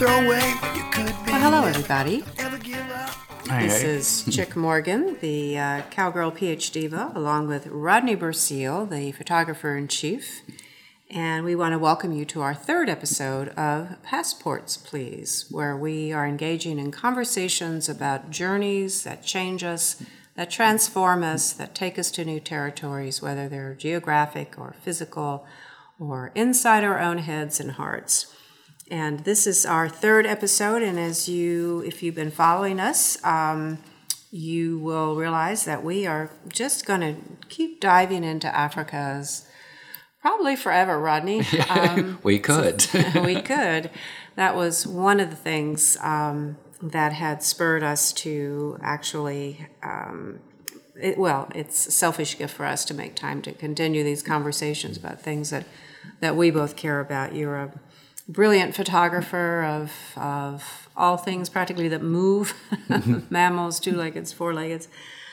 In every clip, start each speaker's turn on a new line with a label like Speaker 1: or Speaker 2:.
Speaker 1: Well, hello, everybody. This is Chick Morgan, the Cowgirl PhD Diva, along with Rodney Burseel, the photographer-in-chief. And we want to welcome you to our third episode of Passports, Please, where we are engaging in conversations about journeys that change us, that transform us, that take us to new territories, whether they're geographic or physical or inside our own heads and hearts. And this is our third episode, and if you've been following us, you will realize that we are just going to keep diving into Africa's probably forever, Rodney.
Speaker 2: We could.
Speaker 1: We could. That was one of the things that had spurred us to actually, it's a selfish gift for us to make time to continue these conversations about things that we both care about. You're a brilliant photographer of all things practically that move, mammals, two-leggeds, four-leggeds.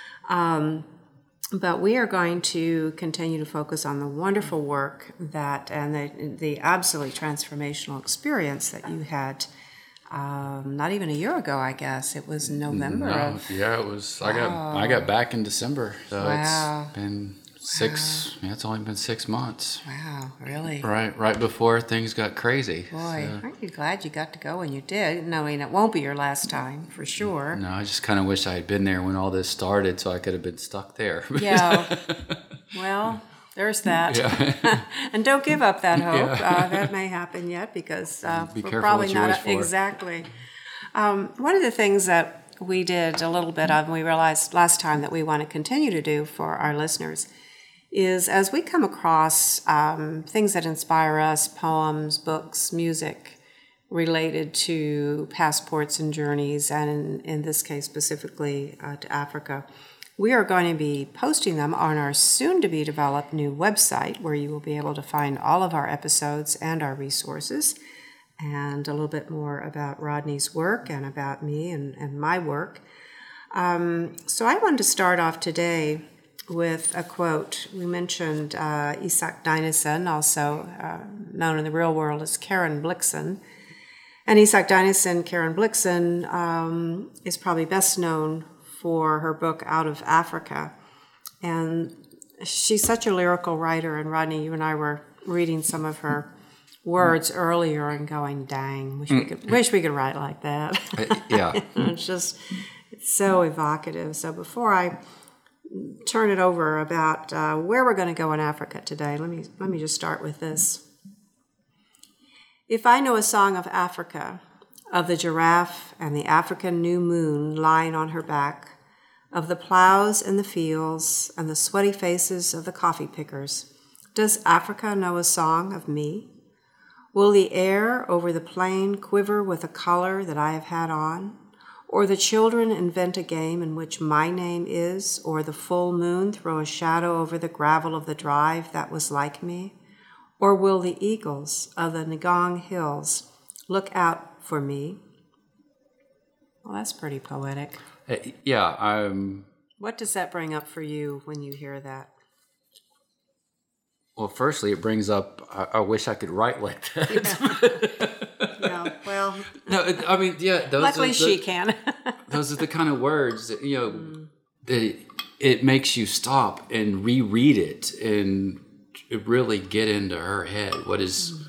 Speaker 1: But we are going to continue to focus on the wonderful work and the absolutely transformational experience that you had not even a year ago, I guess. It was November
Speaker 2: it was. Wow. I got back in December, so
Speaker 1: wow.
Speaker 2: It's been it's only been 6 months.
Speaker 1: Wow, really?
Speaker 2: Right before things got crazy.
Speaker 1: Boy, aren't you glad you got to go when you did? No, I mean, it won't be your last time, for sure.
Speaker 2: No, I just kind of wish I had been there when all this started so I could have been stuck there.
Speaker 1: Yeah, well, there's that. Yeah. And don't give up that hope. Yeah. That may happen yet because we're probably not exactly. One of the things that we did a little bit of, and we realized last time that we want to continue to do for our listeners, is as we come across things that inspire us, poems, books, music, related to passports and journeys, and in this case specifically to Africa, we are going to be posting them on our soon-to-be-developed new website, where you will be able to find all of our episodes and our resources, and a little bit more about Rodney's work and about me and my work. So I wanted to start off today with a quote. We mentioned Isak Dinesen, also known in the real world as Karen Blixen. And Isak Dinesen, Karen Blixen, is probably best known for her book Out of Africa. And she's such a lyrical writer. And Rodney, you and I were reading some of her words earlier and going, dang, wish we could write like that.
Speaker 2: Yeah.
Speaker 1: It's so evocative. So before I turn it over about where we're going to go in Africa today, let me just start with this. If I know a song of Africa, of the giraffe and the African new moon lying on her back, of the plows and the fields and the sweaty faces of the coffee pickers, does Africa know a song of me? Will the air over the plain quiver with a color that I have had on? Or the children invent a game in which my name is, or the full moon throw a shadow over the gravel of the drive that was like me? Or will the eagles of the Ngong Hills look out for me? Well, that's pretty poetic.
Speaker 2: Yeah.
Speaker 1: What does that bring up for you when you hear that?
Speaker 2: Well, firstly, it brings up, I wish I could write like that.
Speaker 1: Yeah, well.
Speaker 2: No, I mean, yeah.
Speaker 1: Luckily she can.
Speaker 2: Those are the kind of words that, that it makes you stop and reread it and really get into her head. What is,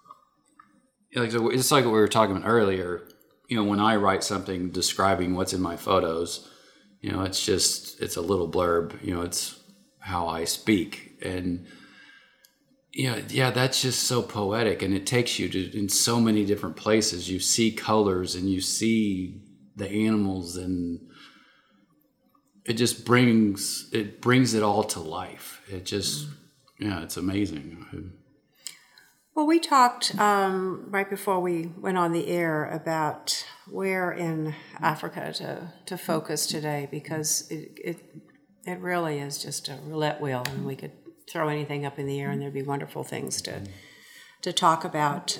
Speaker 2: it's like what we were talking about earlier. When I write something describing what's in my photos, it's a little blurb. It's how I speak. And that's just so poetic, and it takes you in so many different places. You see colors, and you see the animals, and it just brings it all to life. It just, it's amazing.
Speaker 1: Well, we talked right before we went on the air about where in Africa to focus today, because it really is just a roulette wheel, and we could throw anything up in the air and there'd be wonderful things to talk about.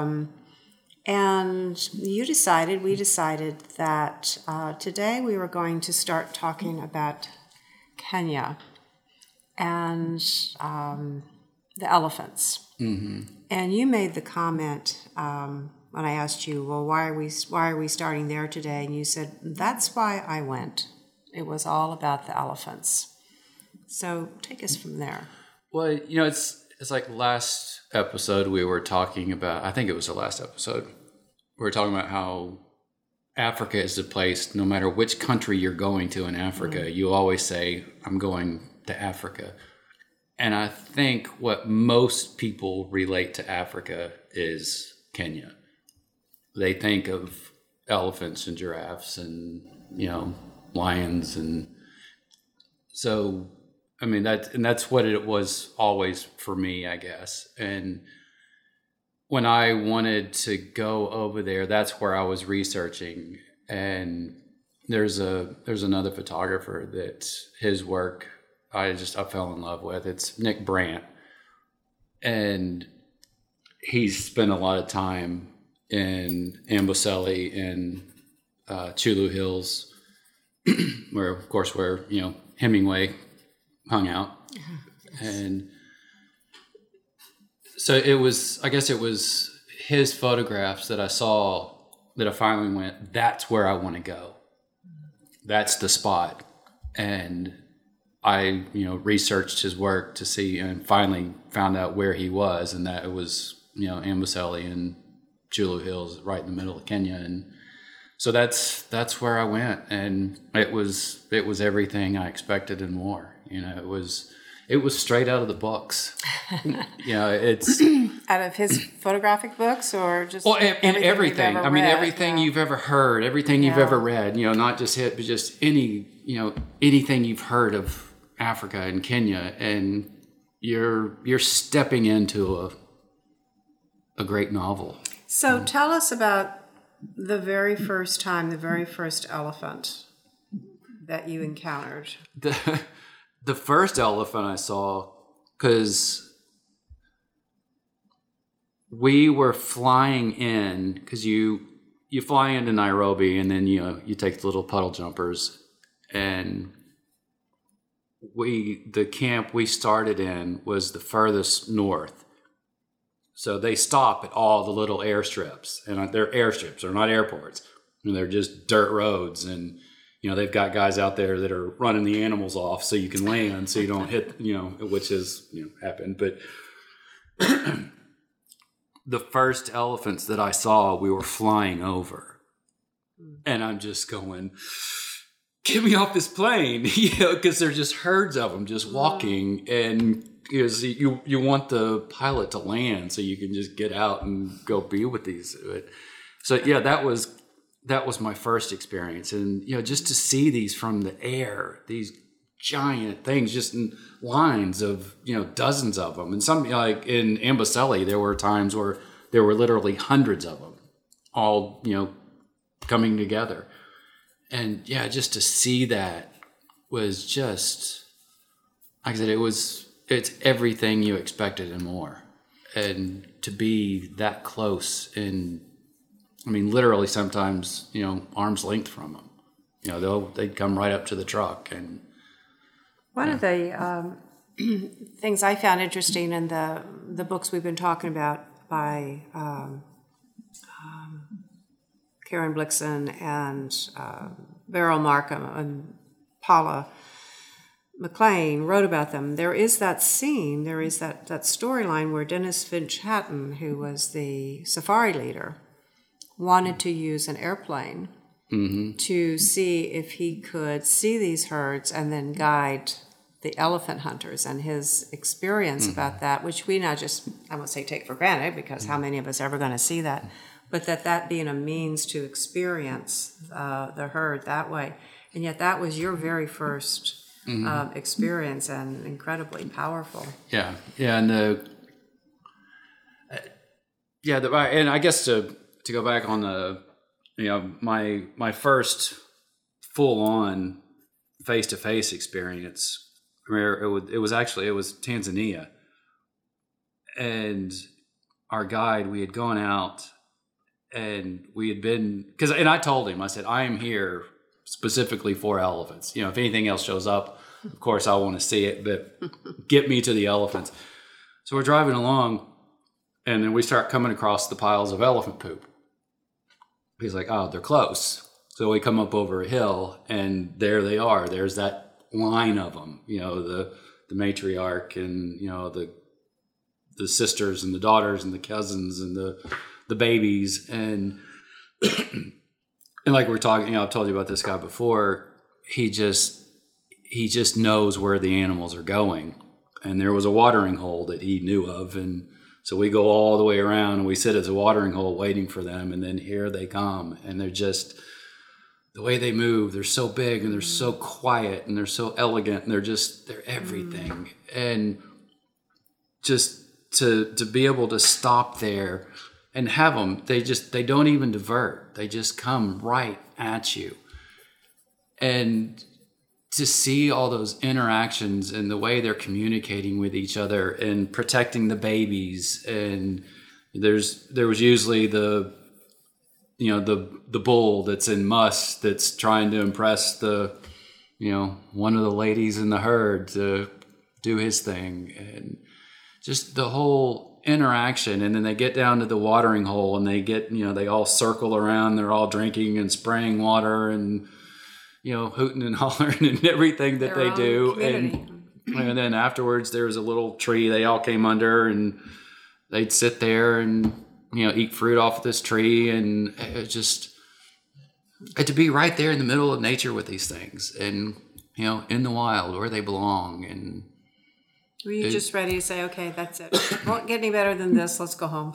Speaker 1: And we decided that today we were going to start talking about Kenya and the elephants. Mm-hmm. And you made the comment, when I asked you, well, why are we starting there today? And you said, that's why I went. It was all about the elephants. So take us from there.
Speaker 2: Well, it's like last episode we were talking about, I think it was the last episode, we were talking about how Africa is the place, no matter which country you're going to in Africa, you always say, I'm going to Africa. And I think what most people relate to Africa is Kenya. They think of elephants and giraffes and, lions. And so, I mean, that's what it was always for me, I guess. And when I wanted to go over there, that's where I was researching. And there's another photographer that his work I fell in love with. It's Nick Brandt. And he's spent a lot of time in Amboseli and Chulu Hills, where Hemingway hung out. And so it was his photographs that I saw that I finally went, that's where I want to go. That's the spot. And I, researched his work to see and finally found out where he was, and that it was, Amboseli and Chulu Hills right in the middle of Kenya. And so that's where I went. And it was everything I expected and more. It was straight out of the books. It's
Speaker 1: out of his photographic books, or just
Speaker 2: everything. I mean, everything you've ever heard, everything you've ever read. Not just hit, but just anything you've heard of Africa and Kenya, and you're stepping into a great novel.
Speaker 1: So tell us about the very first elephant that you encountered.
Speaker 2: The first elephant I saw, because we were flying in, because you fly into Nairobi and then you take the little puddle jumpers, and the camp we started in was the furthest north. So they stop at all the little airstrips, and they're airstrips, they're not airports. They're just dirt roads, and they've got guys out there that are running the animals off so you can land, so you don't hit, which has, happened. But the first elephants that I saw, we were flying over. And I'm just going, get me off this plane, because they're just herds of them just walking. And you want the pilot to land so you can just get out and go be with these. So, yeah, that was my first experience. And, just to see these from the air, these giant things, just in lines of, dozens of them. And some, like in Amboseli, there were times where there were literally hundreds of them all, coming together. And yeah, just to see that was just, like I said, it's everything you expected and more. And to be that close, and I mean, literally sometimes, arm's length from them. They'd come right up to the truck. And
Speaker 1: one of the things I found interesting in the books we've been talking about by Karen Blixen and Beryl Markham and Paula McLean wrote about them. There is that scene, there is that storyline where Dennis Finch Hatton, who was the safari leader, wanted to use an airplane to see if he could see these herds and then guide the elephant hunters, and his experience about that, which we now just, I won't say take for granted, because how many of us are ever going to see that, but that being a means to experience the herd that way. And yet that was your very first experience, and incredibly powerful.
Speaker 2: Yeah. And and I guess to go back on the, my first full-on face-to-face experience, it was Tanzania. And our guide, we had gone out, and we had been, and I told him, I said, I am here specifically for elephants. If anything else shows up, of course I want to see it, but get me to the elephants. So we're driving along, and then we start coming across the piles of elephant poop. he's like, oh, they're close. So we come up over a hill, and there they are. There's that line of them, the matriarch, and the sisters and the daughters and the cousins and the babies, and and like we're talking, I've told you about this guy before. He just knows where the animals are going, and there was a watering hole that he knew of, and so we go all the way around and we sit at the watering hole waiting for them, and then here they come, and they're just, the way they move, they're so big and they're so quiet and they're so elegant, and they're everything. And just to be able to stop there and have them, they don't even divert. They just come right at you. And to see all those interactions and the way they're communicating with each other and protecting the babies, and there was usually the bull that's in muss that's trying to impress one of the ladies in the herd to do his thing, and just the whole interaction. And then they get down to the watering hole, and they all circle around, they're all drinking and spraying water and hooting and hollering and everything that they do. And then afterwards there was a little tree they all came under, and they'd sit there and eat fruit off this tree, and it just to be right there in the middle of nature with these things, and in the wild where they belong. And
Speaker 1: were you just ready to say, okay, that's it, won't get any better than this, let's go home?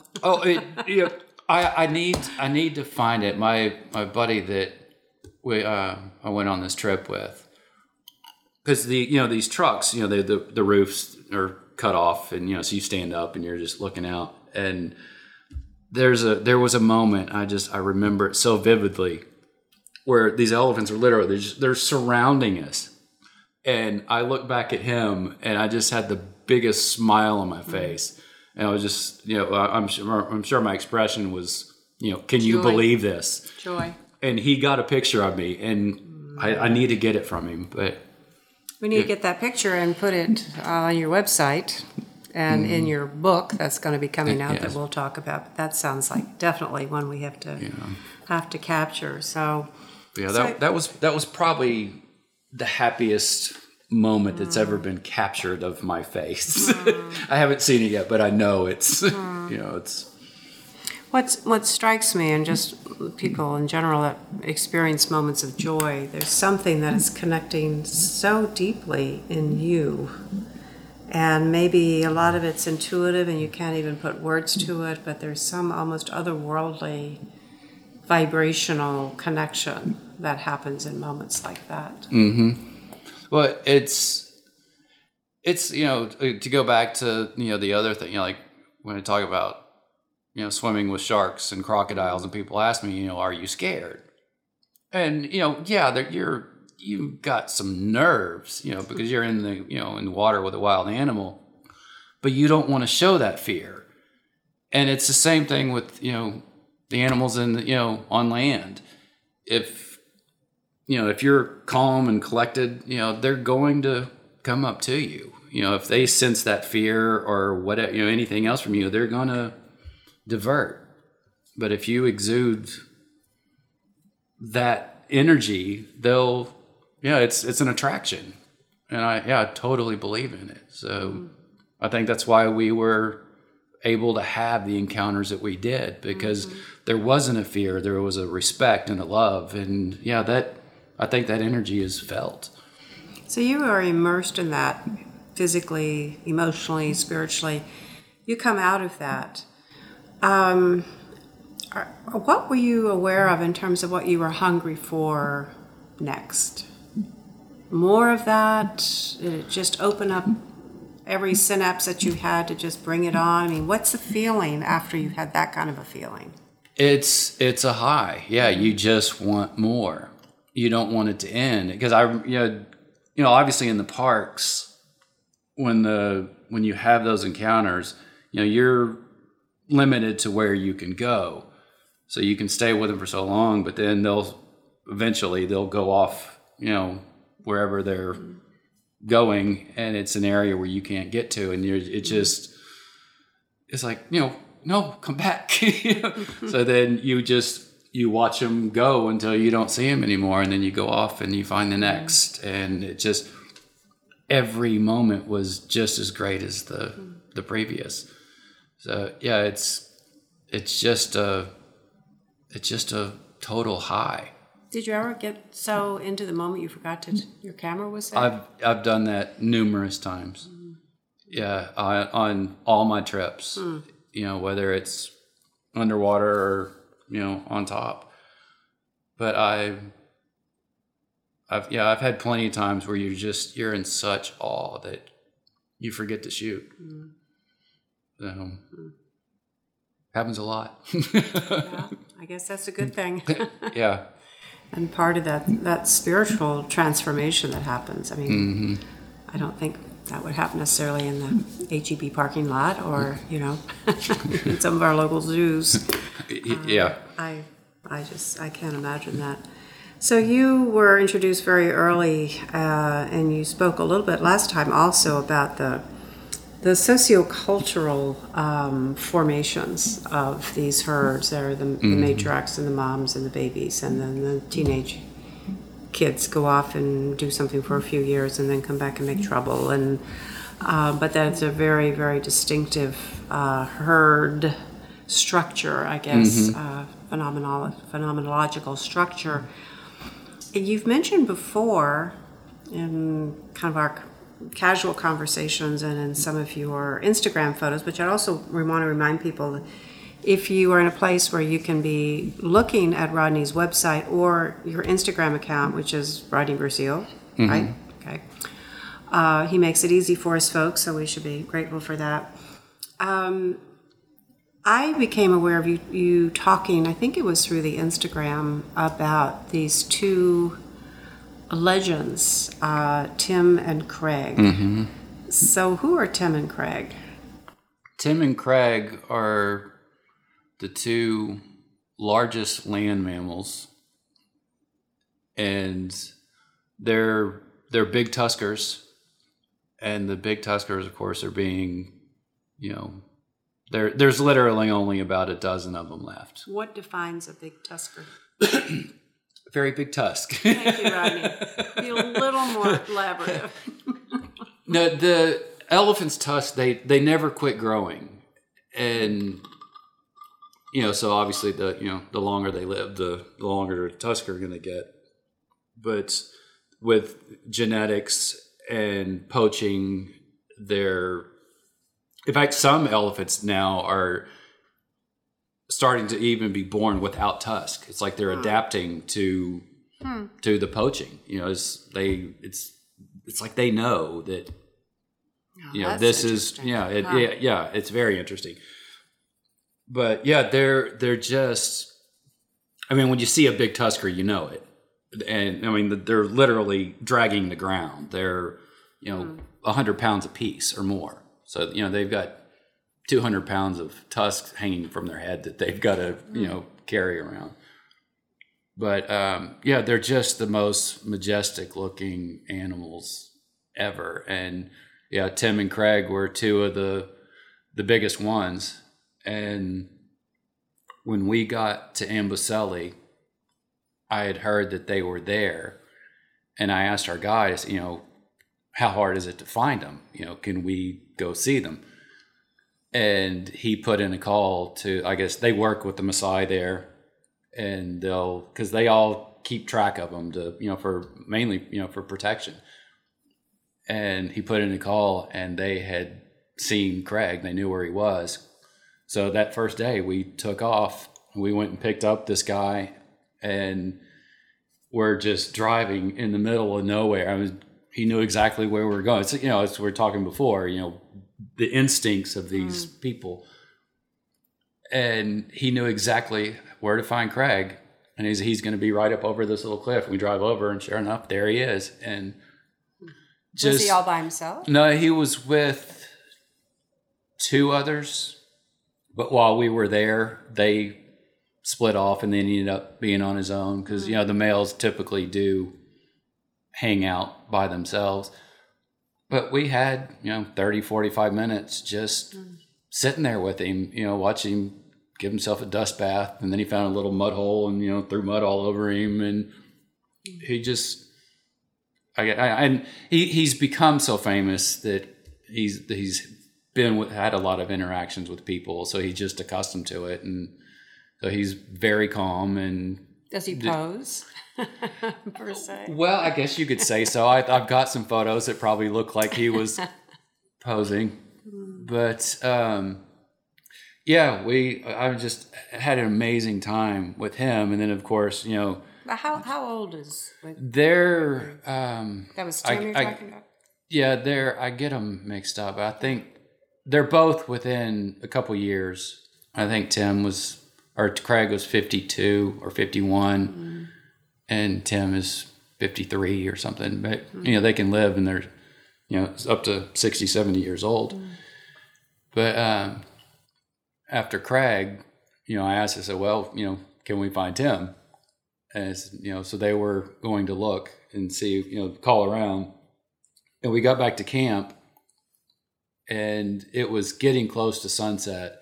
Speaker 2: I need to find it. My buddy that I went on this trip with, because these trucks, the roofs are cut off, and so you stand up and you're just looking out, and there was a moment I remember it so vividly, where these elephants are literally they're surrounding us, and I look back at him and I just had the biggest smile on my face, and I was just I'm sure my expression was can you believe this?
Speaker 1: Joy.
Speaker 2: And he got a picture of me, and I need to get it from him, but
Speaker 1: we need to get that picture and put it on your website. And in your book that's going to be coming out, that we'll talk about. But that sounds like definitely one we have to capture. So
Speaker 2: that was probably the happiest moment that's ever been captured of my face. I haven't seen it yet, but I know it's it's.
Speaker 1: What strikes me, and just people in general that experience moments of joy, there's something that is connecting so deeply in you. And maybe a lot of it's intuitive and you can't even put words to it, but there's some almost otherworldly vibrational connection that happens in moments like that.
Speaker 2: Mm-hmm. Well, it's to go back to the other thing, like when I talk about swimming with sharks and crocodiles, and people ask me, are you scared? And you've got some nerves, because you're in the water with a wild animal, but you don't want to show that fear. And it's the same thing with, the animals on land. If you're calm and collected, they're going to come up to you. If they sense that fear or whatever, anything else from you, they're going to divert. But if you exude that energy, they'll, it's an attraction, and I totally believe in it. So I think that's why we were able to have the encounters that we did, because there wasn't a fear, there was a respect and a love, and I think that energy is felt.
Speaker 1: So you are immersed in that physically, emotionally, spiritually. You come out of that. What were you aware of in terms of what you were hungry for next? More of that? Did it just open up every synapse that you had to just bring it on? I mean, what's the feeling after you've had that kind of a feeling?
Speaker 2: It's a high. Yeah, you just want more. You don't want it to end. Because obviously in the parks, when you have those encounters, you're limited to where you can go. So you can stay with them for so long, but then they'll go off, wherever they're going, and it's an area where you can't get to, and it's like, no, come back. So then you you watch them go until you don't see them anymore, and then you go off and you find the next, and it just every moment was just as great as the previous. So yeah, it's just a total high.
Speaker 1: Did you ever get so into the moment you forgot your camera was there?
Speaker 2: I've done that numerous times. Yeah, on all my trips. Whether it's underwater or on top. But I've had plenty of times where you're in such awe that you forget to shoot. Happens a lot.
Speaker 1: Yeah, I guess that's a good thing.
Speaker 2: Yeah.
Speaker 1: And part of that spiritual transformation that happens. I mean, I don't think that would happen necessarily in the HEB parking lot or, in some of our local zoos.
Speaker 2: Yeah.
Speaker 1: I can't imagine that. So you were introduced very early, and you spoke a little bit last time also about the sociocultural formations of these herds. There are the matriarchs and the moms and the babies, and then the teenage kids go off and do something for a few years and then come back and make trouble. And but that's a very, very distinctive herd structure, I guess, phenomenological structure. And you've mentioned before in kind of our casual conversations and in some of your Instagram photos, but I'd also want to remind people that if you are in a place where you can be looking at Rodney's website or your Instagram account, which is Rodney Bercio, right? Okay. He makes it easy for us folks, so we should be grateful for that. I became aware of you talking, I think it was through the Instagram, about these two legends, Tim and Craig. So who are Tim and Craig?
Speaker 2: Tim and Craig are the two largest land mammals, and they're big tuskers, and the big tuskers, of course, are being, there's literally only about a dozen of them left.
Speaker 1: What defines a big tusker?
Speaker 2: Very big tusk.
Speaker 1: Thank you, Rodney. Be a little more elaborative.
Speaker 2: No, the elephant's tusk, they never quit growing, and so obviously the longer they live, the longer the tusks are going to get. But with genetics and poaching, in fact, some elephants now are starting to even be born without tusk. It's like they're adapting to the poaching. It's like they know that this is it's very interesting. But yeah, they're just, I mean, when you see a big tusker, you know it. And I mean, they're literally dragging the ground. They're 100 pounds apiece or more. So they've got 200 pounds of tusks hanging from their head that they've got to carry around. But they're just the most majestic looking animals ever. And Tim and Craig were two of the biggest ones. And when we got to Amboseli, I had heard that they were there, and I asked our guys, how hard is it to find them? Can we go see them? And he put in a call to, I guess they work with the Maasai there, and because they all keep track of them to, for mainly, for protection. And he put in a call, and they had seen Craig. They knew where he was. So that first day we took off, we went and picked up this guy, and we're just driving in the middle of nowhere. I mean, he knew exactly where we were going. So, as we were talking before, the instincts of these people. And he knew exactly where to find Craig. And he's going to be right up over this little cliff. And we drive over, and sure enough, there he is. And
Speaker 1: was he all by himself?
Speaker 2: No, he was with two others. But while we were there, they split off, and then he ended up being on his own because, the males typically do hang out by themselves. But we had, 30, 45 minutes just sitting there with him, watching him give himself a dust bath, and then he found a little mud hole and, threw mud all over him. And he just, he's become so famous that he's had a lot of interactions with people. So he's just accustomed to it. And so he's very calm. And
Speaker 1: does he pose per se?
Speaker 2: Well, I guess you could say so. I've got some photos that probably look like he was posing, but, I just had an amazing time with him. And then, of course,
Speaker 1: How old is?
Speaker 2: They're
Speaker 1: that was Tim you're talking about?
Speaker 2: Yeah, I get them mixed up. I think they're both within a couple years. I think Craig was 52 or 51, and Tim is 53 or something. But they can live, and they're up to 60, 70 years old. But after Craig, I asked, I said, well, can we find Tim? And so they were going to look and see, call around. And we got back to camp, and it was getting close to sunset.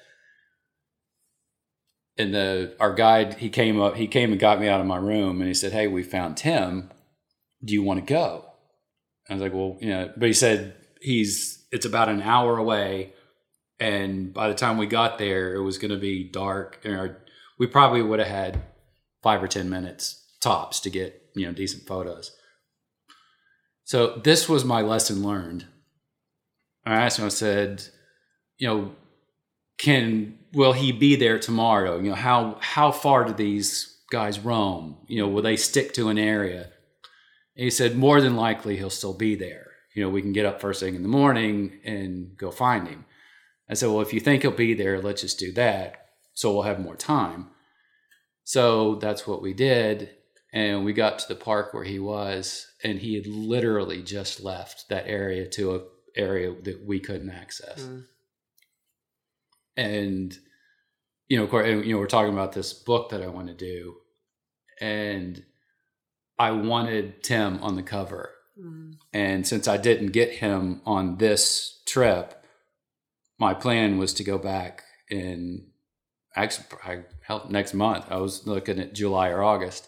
Speaker 2: And our guide, he came and got me out of my room, and he said, hey, we found Tim. Do you want to go? I was like, well, but he said it's about an hour away. And by the time we got there, it was going to be dark. And we probably would have had 5 or 10 minutes tops to get, decent photos. So this was my lesson learned. I asked him, I said, will he be there tomorrow? How far do these guys roam? Will they stick to an area? And he said, more than likely he'll still be there. We can get up first thing in the morning and go find him. I said, well, if you think he'll be there, let's just do that. So we'll have more time. So that's what we did. And we got to the park where he was, and he had literally just left that area to an area that we couldn't access. And, of course, we're talking about this book that I want to do. And I wanted Tim on the cover. And since I didn't get him on this trip, my plan was to go back in next month. I was looking at July or August.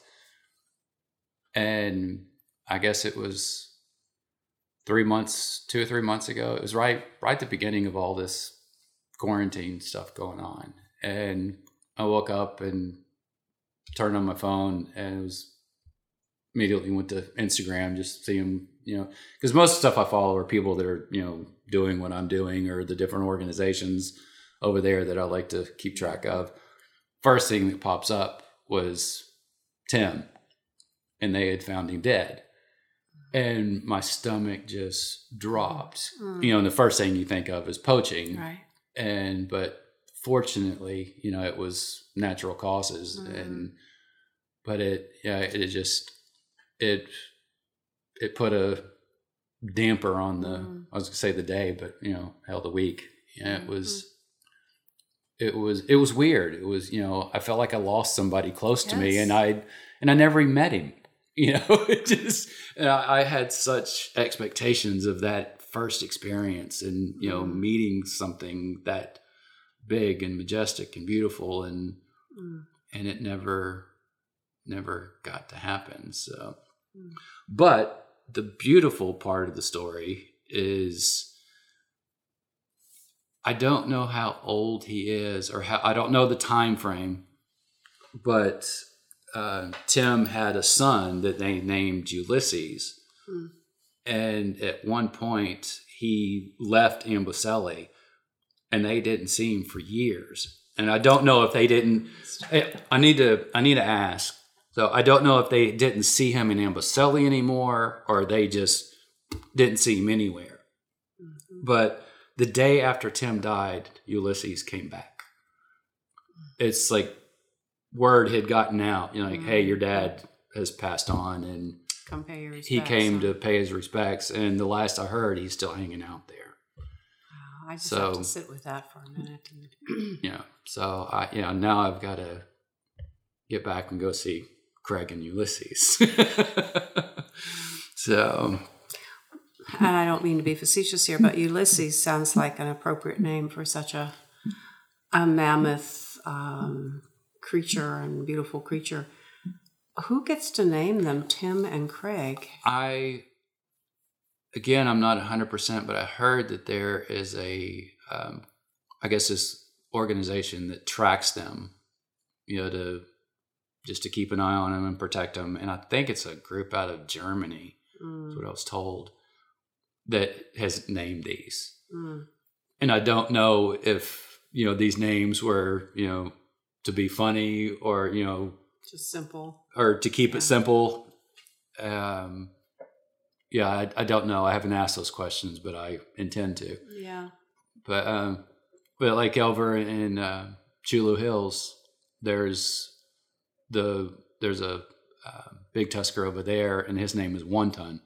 Speaker 2: And I guess it was 2 or 3 months ago. It was right at the beginning of all this quarantine stuff going on. And I woke up and turned on my phone, and immediately went to Instagram, just seeing, because most of the stuff I follow are people that are, doing what I'm doing, or the different organizations over there that I like to keep track of. First thing that pops up was Tim, and they had found him dead. And my stomach just dropped. And the first thing you think of is poaching.
Speaker 1: Right.
Speaker 2: But fortunately, it was natural causes. But it put a damper on I was gonna say the day, but hell, the week. It was weird. It was, I felt like I lost somebody close to me, and I never even met him. I had such expectations of that first experience, and meeting something that big and majestic and beautiful, and it never got to happen. So, but the beautiful part of the story is, I don't know how old he is, or I don't know the time frame, but Tim had a son that they named Ulysses. And at one point he left Amboseli, and they didn't see him for years. And I don't know if they didn't, I need to ask. So I don't know if they didn't see him in Amboseli anymore, or they just didn't see him anywhere. But the day after Tim died, Ulysses came back. It's like word had gotten out, hey, your dad has passed on, and
Speaker 1: come pay your respects.
Speaker 2: He came to pay his respects, and the last I heard, he's still hanging out there.
Speaker 1: I just have to sit with that for a minute.
Speaker 2: So now I've got to get back and go see Craig and Ulysses. So,
Speaker 1: and I don't mean to be facetious here, but Ulysses sounds like an appropriate name for such a mammoth creature and beautiful creature. Who gets to name them Tim and Craig?
Speaker 2: I'm not 100%, but I heard that there is I guess this organization that tracks them, to keep an eye on them and protect them. And I think it's a group out of Germany. That's what I was told, that has named these. And I don't know if, these names were, to be funny or,
Speaker 1: just simple,
Speaker 2: or to keep it simple. I don't know. I haven't asked those questions, but I intend to.
Speaker 1: Yeah.
Speaker 2: But like over in Chulu Hills, there's a big tusker over there, and his name is One Ton.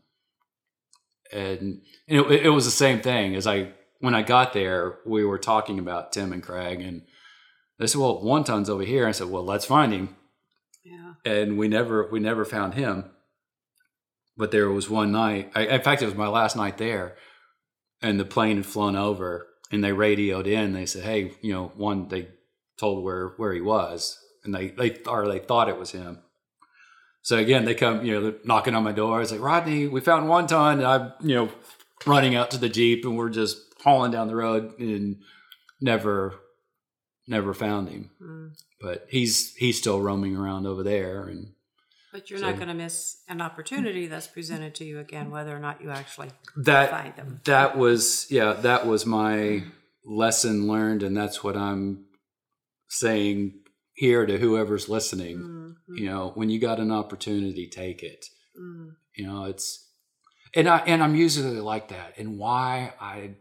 Speaker 2: And it was the same thing when I got there, we were talking about Tim and Craig, and they said, well, One Ton's over here. I said, well, let's find him.
Speaker 1: Yeah.
Speaker 2: And we never found him. But there was one night, in fact, it was my last night there, and the plane had flown over, and they radioed in. They said, hey, they told where he was, and they thought it was him. So again, they come, they're knocking on my door. It's like, Rodney, we found One Ton. And I'm, running out to the Jeep, and we're just hauling down the road, and never found him. But he's still roaming around over there.
Speaker 1: But you're not going to miss an opportunity that's presented to you again, whether or not you actually find them.
Speaker 2: That was my lesson learned, and that's what I'm saying here to whoever's listening. When you got an opportunity, take it. It's and I'm usually like that. And why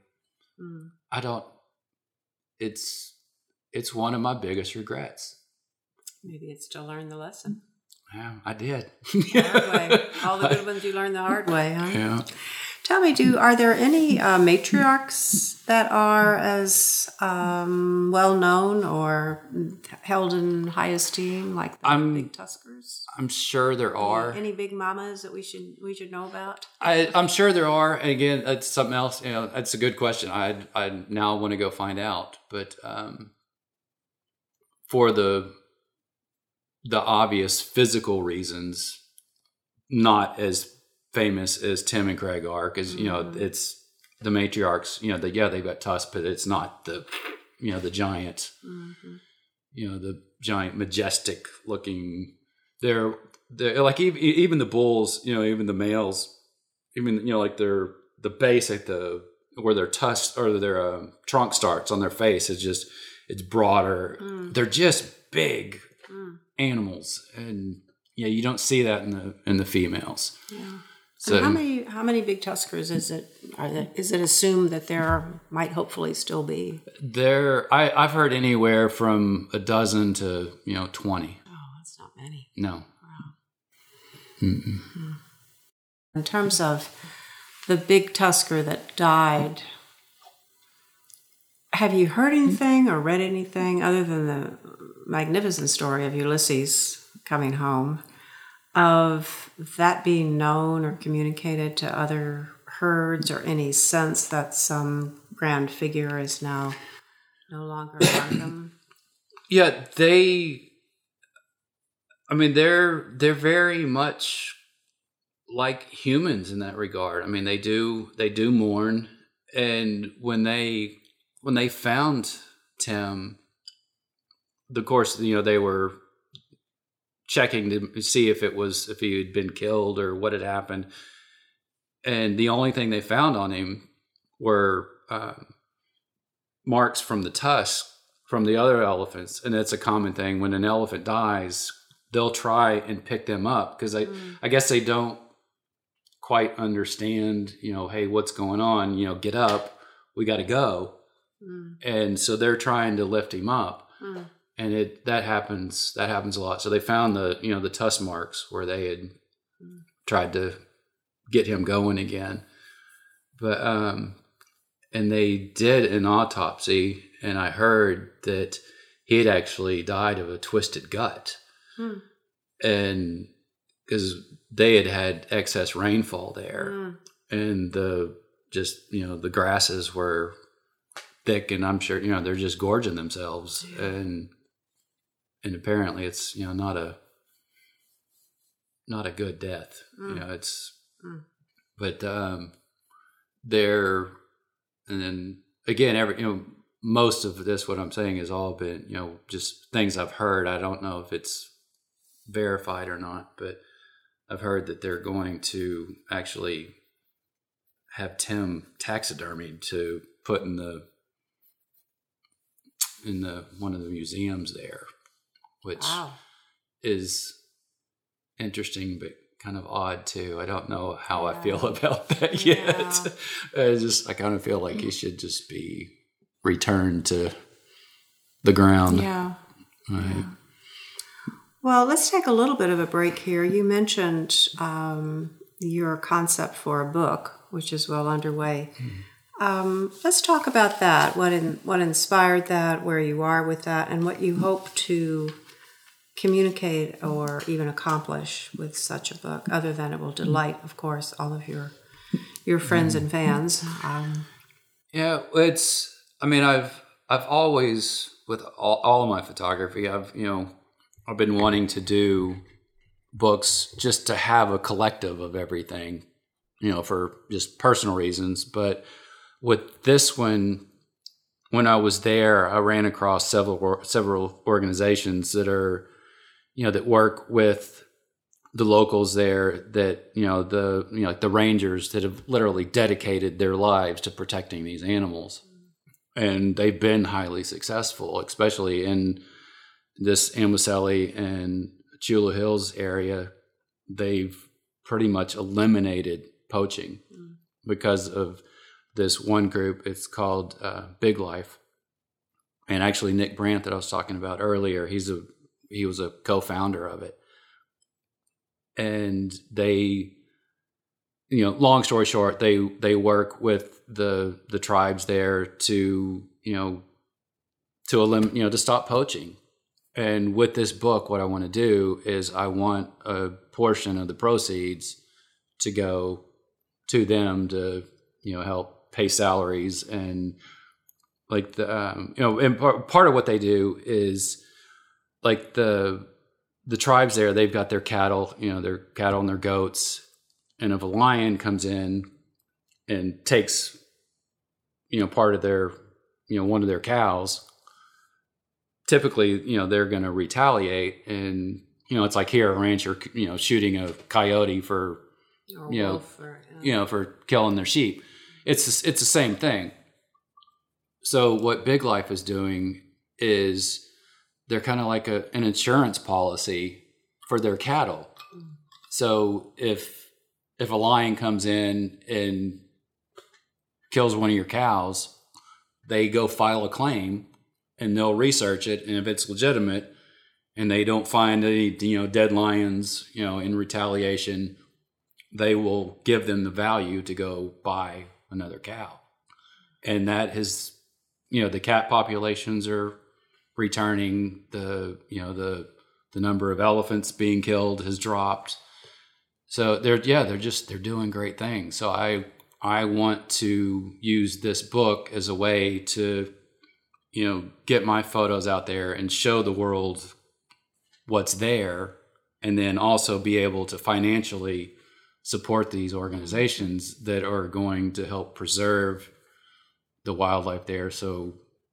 Speaker 2: I don't. It's one of my biggest regrets.
Speaker 1: Maybe it's to learn the lesson.
Speaker 2: Yeah, I did.
Speaker 1: Hard way. All the good ones you learn the hard way, huh?
Speaker 2: Yeah.
Speaker 1: Tell me, are there any matriarchs that are as well known or held in high esteem, like the big tuskers?
Speaker 2: I'm sure there are.
Speaker 1: Any big mamas that we should know about?
Speaker 2: I'm sure there are. And again, it's something else. That's a good question. I now want to go find out. But for the obvious physical reasons, not as famous as Tim and Craig are, because it's the matriarchs. They've got tusks, but it's not the giant, the giant majestic looking. They're like even the bulls, even the males, even like the base at where their tusks or their trunk starts on their face is it's broader. They're just big animals, and you don't see that in the females.
Speaker 1: Yeah. So how many big tuskers is it? Is it assumed that there might hopefully still be?
Speaker 2: I've heard anywhere from a dozen to 20.
Speaker 1: Oh, that's not many.
Speaker 2: No.
Speaker 1: Wow. In terms of the big tusker that died, have you heard anything or read anything other than the magnificent story of Ulysses coming home, of that being known or communicated to other herds, or any sense that some grand figure is now no longer among them?
Speaker 2: Yeah, they're very much like humans in that regard. I mean, they do mourn, and when they found Tim, of course, they were checking to see if he had been killed or what had happened. And the only thing they found on him were marks from the tusk from the other elephants. And it's a common thing. When an elephant dies, they'll try and pick them up, because I guess they don't quite understand, hey, what's going on? Get up, we got to go. And so they're trying to lift him up. And that happens a lot. So they found the tusk marks where they had tried to get him going again. But and they did an autopsy, and I heard that he had actually died of a twisted gut. And because they had excess rainfall there, and the grasses were thick, and I'm sure they're just gorging themselves. And and apparently it's, not a good death. It's, but there, and then again, most of this, what I'm saying, has all been, just things I've heard. I don't know if it's verified or not, but I've heard that they're going to actually have Tim taxidermied to put in the one of the museums there, which is interesting, but kind of odd too. I don't know how I feel about that yet. I kind of feel like he should just be returned to the ground.
Speaker 1: Yeah.
Speaker 2: Right. Yeah.
Speaker 1: Well, let's take a little bit of a break here. You mentioned your concept for a book, which is well underway. Let's talk about that. What inspired that, where you are with that, and what you hope to communicate or even accomplish with such a book, other than it will delight, of course, all of your friends and fans.
Speaker 2: I've always, with all of my photography, I've been wanting to do books just to have a collective of everything, for just personal reasons. But with this one, when I was there, I ran across several organizations that are, that work with the locals there, that, like the rangers that have literally dedicated their lives to protecting these animals. And they've been highly successful, especially in this Amoseli and Chula Hills area. They've pretty much eliminated poaching because of this one group. It's called Big Life. And actually Nick Brandt, that I was talking about earlier, he was a co-founder of it. And they, long story short, they work with the tribes there to to stop poaching. And with this book, what I want to do is I want a portion of the proceeds to go to them to help pay salaries, and like and part of what they do is like the tribes there, they've got their cattle, and their goats. And if a lion comes in and takes, part of their, one of their cows, typically, they're going to retaliate. And, it's like here, a rancher, shooting a coyote for, for killing their sheep. It's the same thing. So what Big Life is doing is they're kind of like an insurance policy for their cattle. So if a lion comes in and kills one of your cows, they go file a claim and they'll research it. And if it's legitimate and they don't find any, dead lions, in retaliation, they will give them the value to go buy another cow. And that has, the cat populations are returning, the number of elephants being killed has dropped. So they're doing great things. So I want to use this book as a way to, get my photos out there and show the world what's there, and then also be able to financially support these organizations that are going to help preserve the wildlife there. So,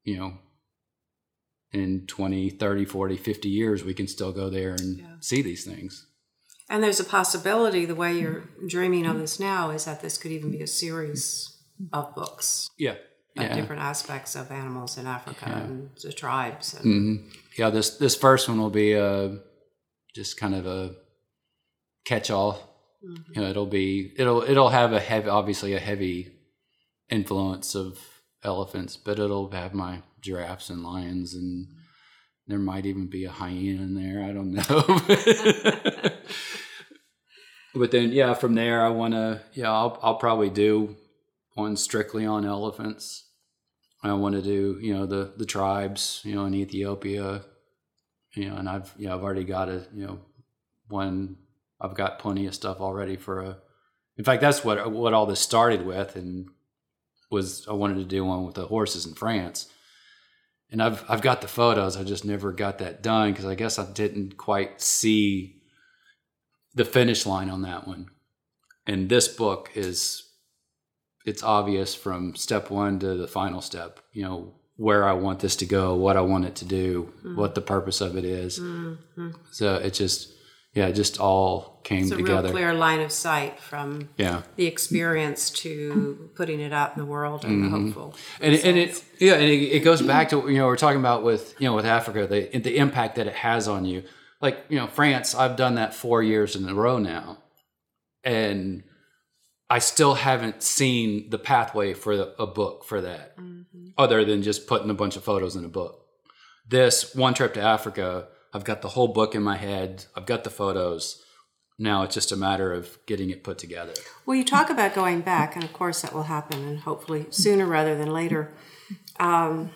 Speaker 2: in 20, 30, 40, 50 years, we can still go there and see these things.
Speaker 1: And there's a possibility, the way you're dreaming of this now, is that this could even be a series of books.
Speaker 2: Yeah.
Speaker 1: Different aspects of animals in Africa and the tribes. And
Speaker 2: Yeah, this first one will be just kind of a catch-all. It'll have obviously a heavy influence of elephants, but it'll have my giraffes and lions, and there might even be a hyena in there. I don't know. But then, from there, I want to, I'll probably do one strictly on elephants. I want to do, the tribes, in Ethiopia, and I've already got one. I've got plenty of stuff already in fact, that's what all this started with, and I wanted to do one with the horses in France. And I've got the photos. I just never got that done because I guess I didn't quite see the finish line on that one. And this book it's obvious from step one to the final step, where I want this to go, what I want it to do, what the purpose of it is. Mm-hmm. So it just all came together.
Speaker 1: It's a real clear line of sight from the experience to putting it out in the world and the hopeful.
Speaker 2: And it goes back to we're talking about with Africa, the impact that it has on you. Like France, I've done that 4 years in a row now, and I still haven't seen the pathway for a book for that, other than just putting a bunch of photos in a book. This one trip to Africa, I've got the whole book in my head. I've got the photos. Now it's just a matter of getting it put together.
Speaker 1: Well, you talk about going back, and of course that will happen, and hopefully sooner rather than later. How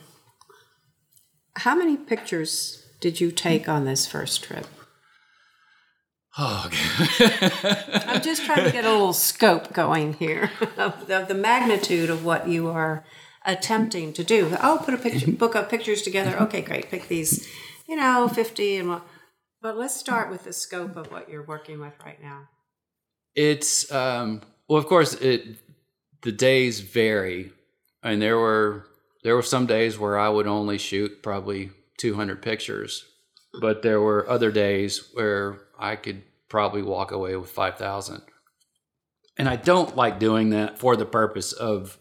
Speaker 1: many pictures did you take on this first trip?
Speaker 2: Oh, okay.
Speaker 1: I'm just trying to get a little scope going here of the magnitude of what you are attempting to do. Oh, put a book of pictures together. Okay, great. Pick these, 50 and what. But let's start with the scope of what you're working with right now.
Speaker 2: It's well, of course, the days vary, and there were some days where I would only shoot probably 200 pictures, but there were other days where I could probably walk away with 5,000. And I don't like doing that for the purpose of,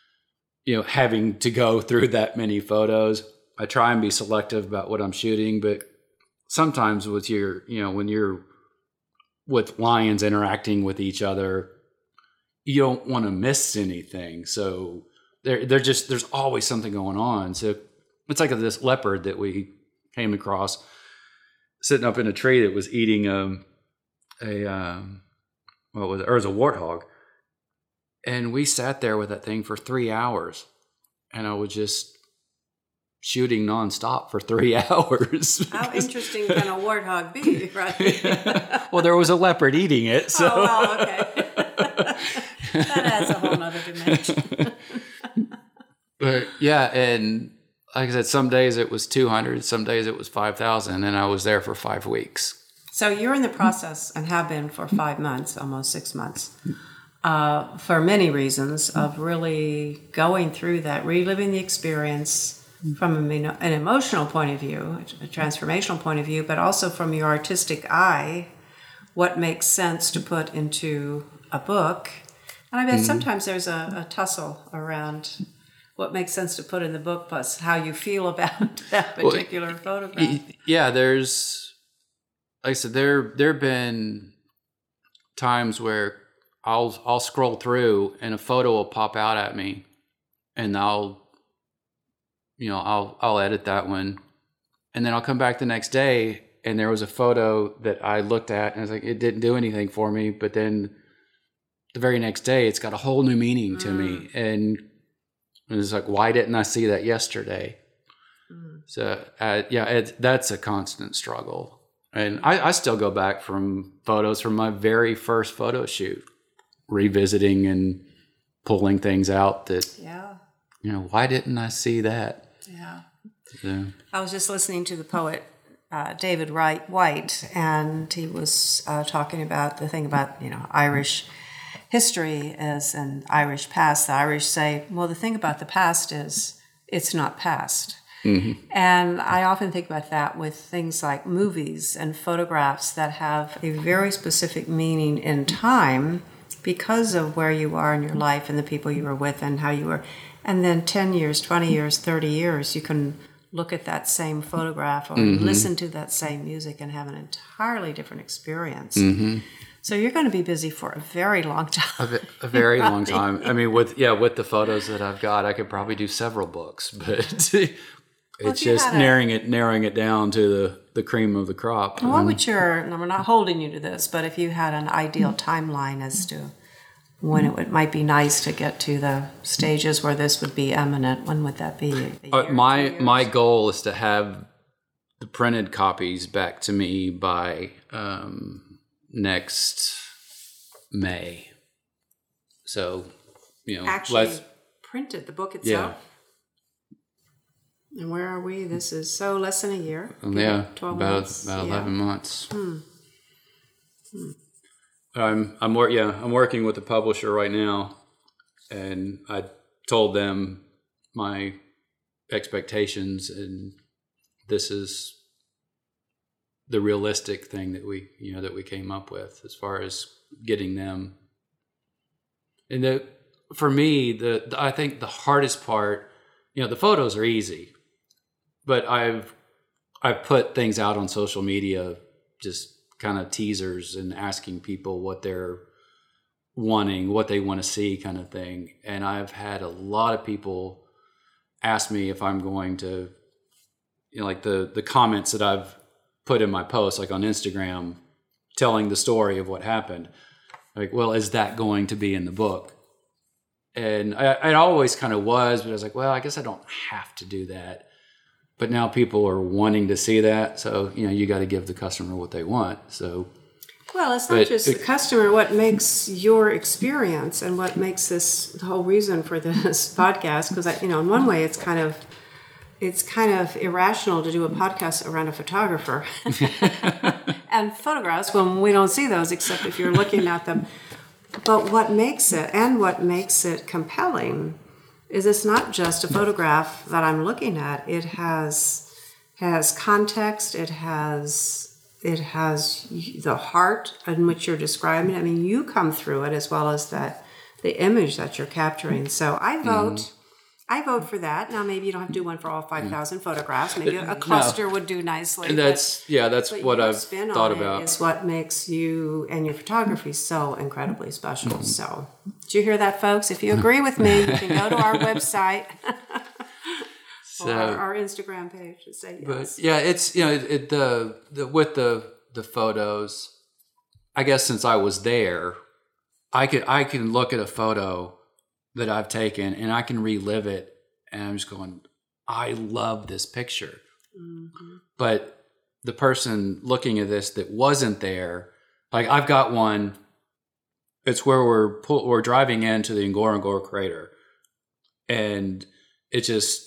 Speaker 2: having to go through that many photos. I try and be selective about what I'm shooting, but sometimes with when you're with lions interacting with each other, you don't want to miss anything. So there's always something going on. So it's like this leopard that we came across sitting up in a tree that was eating it was a warthog. And we sat there with that thing for 3 hours, and I was just shooting nonstop for 3 hours.
Speaker 1: How interesting can a warthog be, right?
Speaker 2: Well, there was a leopard eating it. So.
Speaker 1: Oh, well, okay. That adds a whole other dimension.
Speaker 2: But yeah, and like I said, some days it was 200, some days it was 5,000, and I was there for 5 weeks.
Speaker 1: So you're in the process, and have been for 5 months, almost 6 months, for many reasons, of really going through that, reliving the experience from an emotional point of view, a transformational point of view, but also from your artistic eye, what makes sense to put into a book. And I bet sometimes there's a tussle around what makes sense to put in the book plus how you feel about that particular photograph.
Speaker 2: Yeah, there's, like I said, there have been times where I'll scroll through and a photo will pop out at me, and I'll edit that one, and then I'll come back the next day and there was a photo that I looked at and I was like, it didn't do anything for me, but then the very next day it's got a whole new meaning to me, and it's like, why didn't I see that yesterday? So that's a constant struggle. And I still go back from photos from my very first photo shoot, revisiting and pulling things out that, why didn't I see that?
Speaker 1: Yeah.
Speaker 2: So.
Speaker 1: I was just listening to the poet David White, and he was talking about the thing about, Irish history as an Irish past. The Irish say, well, the thing about the past is it's not past. Mm-hmm. And I often think about that with things like movies and photographs that have a very specific meaning in time because of where you are in your life and the people you were with and how you were. And then 10 years, 20 years, 30 years, you can look at that same photograph or listen to that same music and have an entirely different experience. Mm-hmm. So you're going to be busy for a very long time.
Speaker 2: A very long time. I mean, with the photos that I've got, I could probably do several books, but it's just narrowing it down to the cream of the crop.
Speaker 1: Well, what would and we're not holding you to this, but if you had an ideal timeline as to when it might be nice to get to the stages where this would be eminent, when would that be?
Speaker 2: My goal is to have the printed copies back to me by next May. So,
Speaker 1: actually printed the book itself. And where are we? This is less than a year.
Speaker 2: Yeah, 12 months. About 11 months. I'm working with a publisher right now, and I told them my expectations, and this is the realistic thing that we came up with as far as getting them. And for me, I think the hardest part, the photos are easy, but I've put things out on social media, just kind of teasers and asking people what they're wanting, what they want to see, kind of thing. And I've had a lot of people ask me if I'm going to, like the comments that I've put in my posts, like on Instagram, telling the story of what happened. Like, well, is that going to be in the book? And I always kind of was, but I was like, well, I guess I don't have to do that. But now people are wanting to see that. So, you got to give the customer what they want. So,
Speaker 1: well, it's not just the customer. What makes your experience and what makes this the whole reason for this podcast? Because, in one way, it's kind of irrational to do a podcast around a photographer and photographs when we don't see those except if you're looking at them. But what makes it compelling is it's not just a photograph that I'm looking at. It has context. It has the heart in which you're describing. I mean, you come through it as well as the image that you're capturing. So I vote. I vote for that. Now, maybe you don't have to do one for all 5,000 photographs. Maybe a cluster would do nicely.
Speaker 2: And that's what I've thought about.
Speaker 1: Is what makes you and your photography so incredibly special. So, did you hear that, folks? If you agree with me, you can go to our website or our Instagram page and say yes.
Speaker 2: But yeah, it's with the photos. I guess since I was there, I can look at a photo that I've taken and I can relive it, and I'm just going, I love this picture. Mm-hmm. But the person looking at this that wasn't there, like I've got one, it's where we're driving into the Ngorongoro crater, and it's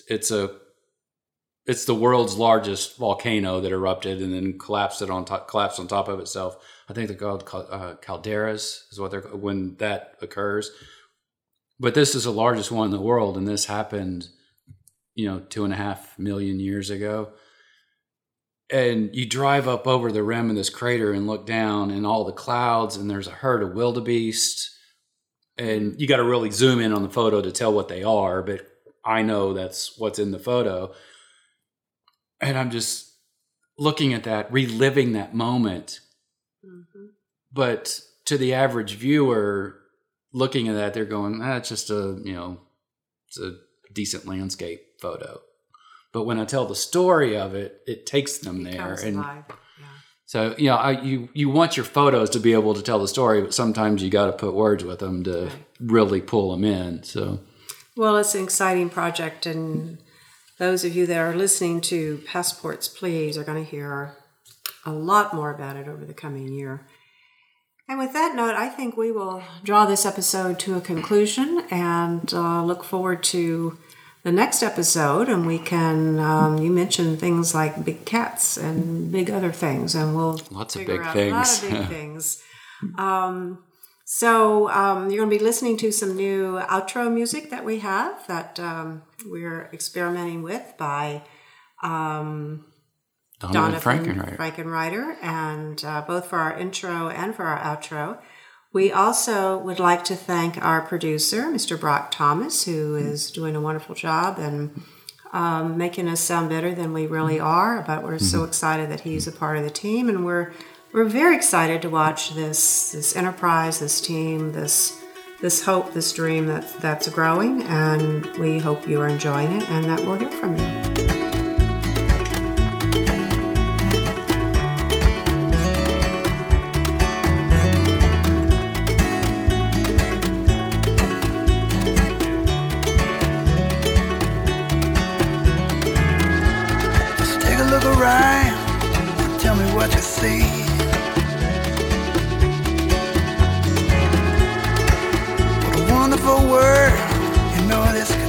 Speaker 2: the world's largest volcano that erupted and then collapsed on top of itself. I think they're called calderas is what when that occurs. But this is the largest one in the world, and this happened, 2.5 million years ago. And you drive up over the rim of this crater and look down, and all the clouds, and there's a herd of wildebeest. And you got to really zoom in on the photo to tell what they are, but I know that's what's in the photo. And I'm just looking at that, reliving that moment. Mm-hmm. But to the average viewer, looking at that, they're going, it's just it's a decent landscape photo. But when I tell the story of it, it takes them there. And alive. Yeah. So, you want your photos to be able to tell the story, but sometimes you got to put words with them to really pull them in. So,
Speaker 1: well, it's an exciting project, and those of you that are listening to Passports Please are going to hear a lot more about it over the coming year. And with that note, I think we will draw this episode to a conclusion and look forward to the next episode. And we can, you mentioned things like big cats and big other things, and we'll figure out a lot of big things. So you're going to be listening to some new outro music that we have that we're experimenting with by Donovan Frankenreiter, and both for our intro and for our outro. We also would like to thank our producer, Mr. Brock Thomas, who is doing a wonderful job and making us sound better than we really are. But we're so excited that he's a part of the team, and we're very excited to watch this enterprise, this team, this hope, this dream that's growing. And we hope you are enjoying it, and that we'll hear from you.
Speaker 3: What you see. What a wonderful world, this